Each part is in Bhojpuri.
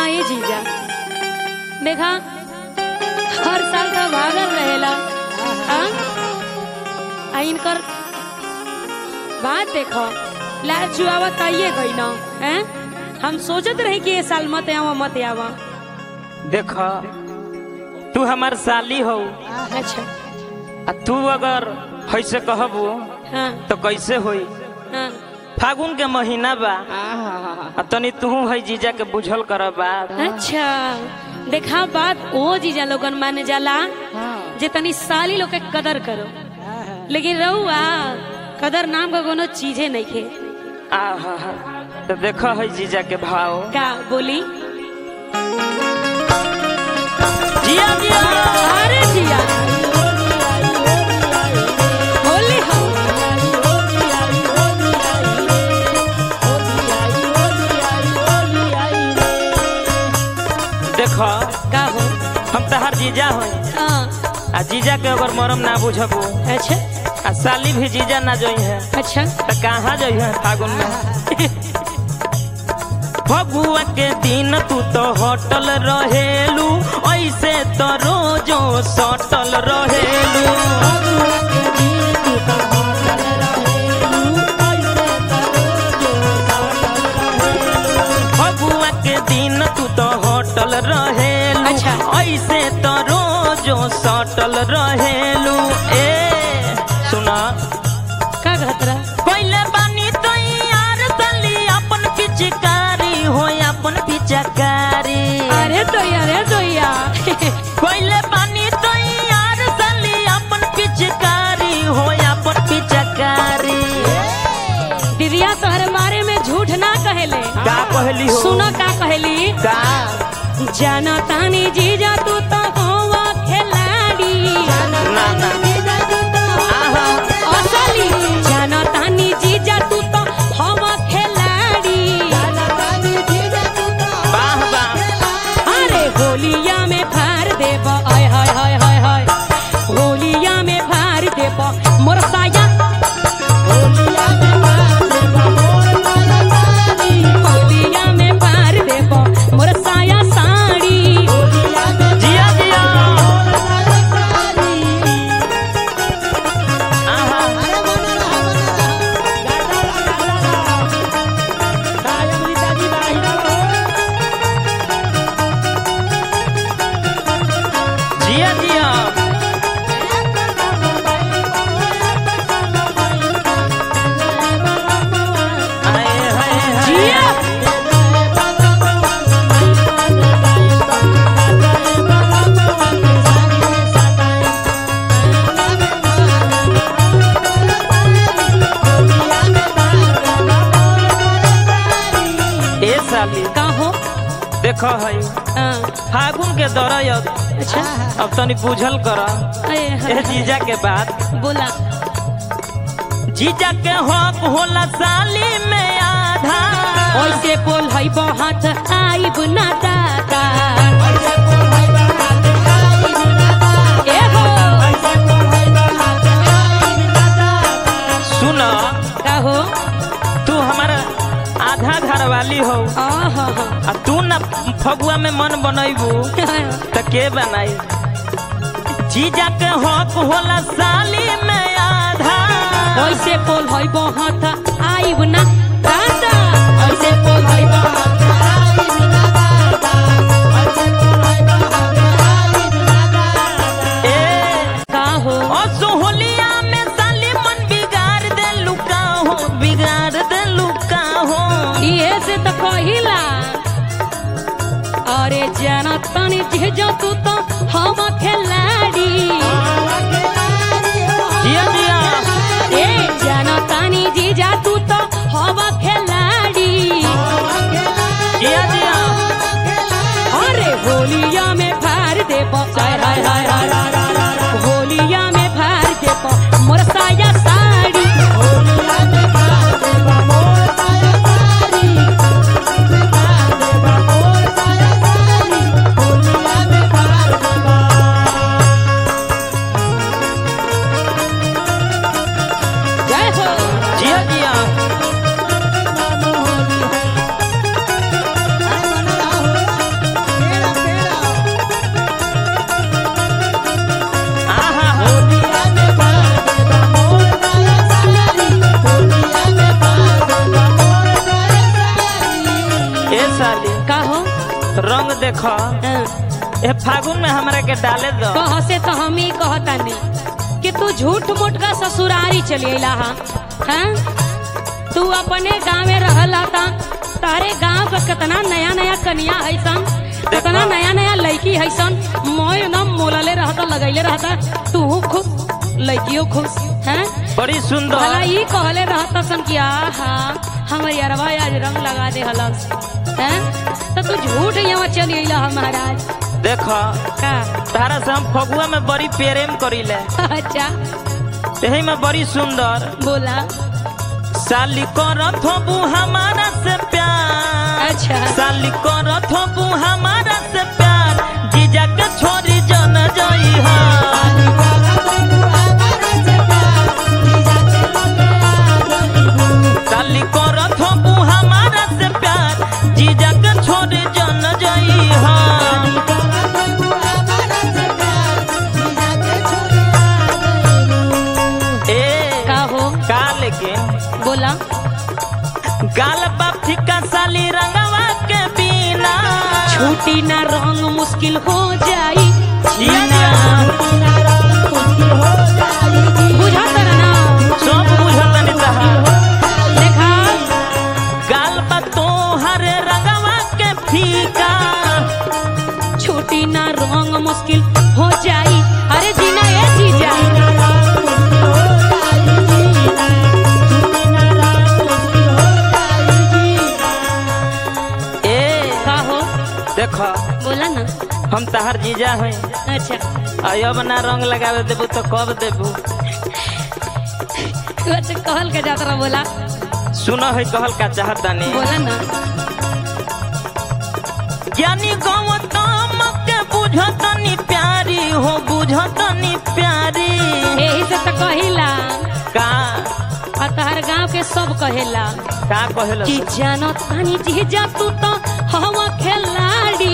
हाँ ये जीजा देखा हर साल का भागल रहेला। हाँ इनकर बात देखो लाल चुआवा ताइये गई ना हैं। हम सोचत रहे कि ये साल मत आवा। देखो तू हमार साली हो। अच्छा तू अगर ऐसे कहबू हाँ तो कैसे होई। हाँ फागुन के महीना बा तनी तू है जीजा के बुझल कर बात। अच्छा देखा बात ओ जीजा लोगन माने जाला जे तनी साली लोग के कदर करो, लेकिन रहुआ कदर नाम का कोनो चीजे नहीं खे। तो देखो है जीजा के भाव का बोली जिया जिया अरे जिया होली हो देखो का हो हम तहार जीजा हो। हाँ जीजा के अगर मरम ना बुझबू अच्छा साली भी जीजा ना जोई है अच्छा तो कहाँ जोई है फागुन में। फगुआ के दिन तू तो होटल रहेलू ऐसे तो रोजो सटल रहेलू। फगुआ के दिन तू तो होटल रहेलू अच्छा। ऐसे तो रोजो सटल रहेलू। ए सुना का घतरा पहले बानी तो यार साली अपन पिचकारी हो अपन पिचकारी। अरे तो या पहले बानी तो यार साली अपन पिचकारी हो अपन पिचकारी। दीदिया तोहरे बारे में झूठ ना कहेले। का कहली हो सुनो का कहली का जाना तानी जीजा तू तो होवा खिलाड़ी। ना ना आहा असली जाना तानी जीजा तू तो होवा खिलाड़ी। वाह वाह अरे होलिया में फार देब आय हाय हाय हाय हाय होलिया में फार देब मोर साया। होलिया में फार देब मोर साया साड़ी। जिया जिया आहा जिया जिया आए हाय हाय जिया ए साली का हो देखो है हाँ, फागुन के दौरान अच्छा अब तनी बुझल कर अरे ए जीजा के बात। बोला जीजा के हक होला साली में आधा। ओइसे बोल है बहुत आइब ना दादा। ए हो सुन का हो तू हमारा आधा घर वाली हो आहा आ तू न फगुआ में मन बनैबू तो के बनाई। जीजा के हक होला साली में आधा। ओइसे बोल है बहुत आइब ना दादा। ओइसे बोल है बहुत ए का हो असोहलिया में साली मन बिगाड़ दे लुका हो बिगाड़ दे लुका हो। ये से तो कहिला अरे जाना तानी जीजा तू तो हम खिलाड़ी। जिया जिया ए जाना तानी जीजा तू तो हम खिलाड़ी। जिया जिया अरे होलिया में फार देब हाय हाय हाय हाय होलिया में फार देब मोर साया साड़ी। जय हो जिया जिया देखो ए फागुन में हमरा के डाले दो। कह से तो हम ही कहता नहीं कि तू झूठ मूठ का ससुरारी चली अला हाँ? तू अपने गाँव में रहला था, तारे गांव का कितना नया नया कन्या है सन, कितना नया नया लड़की है सन, मोय एकदम मोलले रहता, लगैले रहता, तू खुश लड़कियों खुश हैं, बड़ी सुंदर। भला ये कहले रहता सन कि आहा हमारी अरवा आज रंग लगा दे हलस हैं, तो तू झूठ यहाँ चली अला महाराज। देखो का तारा से हम फगुआ में बड़ी प्रेम करीले। अच्छा यही में बड़ी सुंदर बोला। साली करत होबू हमारा से प्यार। अच्छा साली करत होबू हमारा से प्यार, जीजा के छोरी जन जई हा। साली करत होबू हमारा से प्यार, जीजा के छोरी जन जई हा। ए का हो का लेकिन बोला। गाल बाप ठिका साली रंगवा के बिना, छूटी ना रंग मुश्किल हो जाई जीना बुझा तर ना सब बुझत नहीं तहा। देखा गाल बा तोहरे रंगवा के फीका, छूटी ना रंग मुश्किल हो जाई। अरे जीना ये जीजा का हो देखो बोला ना। हम तहार जीजा हैं। अच्छा अब ना रंग लगावे देबू तो कब देबू? अच्छा कहल के जात रहा बोला। सुनो है कहल का चाहता नहीं। बोला ना। ज्ञानी गौतम के बुझतनी प्यारी हो, बुझतनी प्यारी। यही से तो कहिला का और तहर गांव के सब कहेला का कहलो कि जानो तानी जीजा तू तो हवा खिलाड़ी।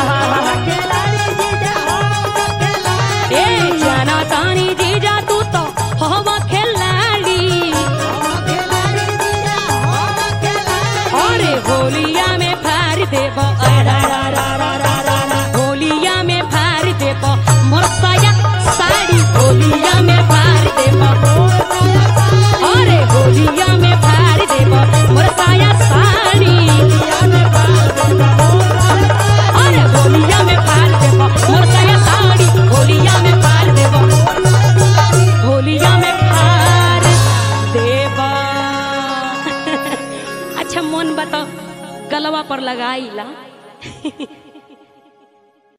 ए जानो तानी जीजा तू तो हवा खिलाड़ी। अरे होलिया में फार देब, होलिया में फार देब मोर साया साड़ी, होलिया में फार देब। अरे होलिया में फार देब मोर साया साड़ी। अरे होलिया में फार देब मोर साया साड़ी, होलिया में फार देब, होलिया में फार देब। अच्छा मन बताओ गलवा पर लगाईला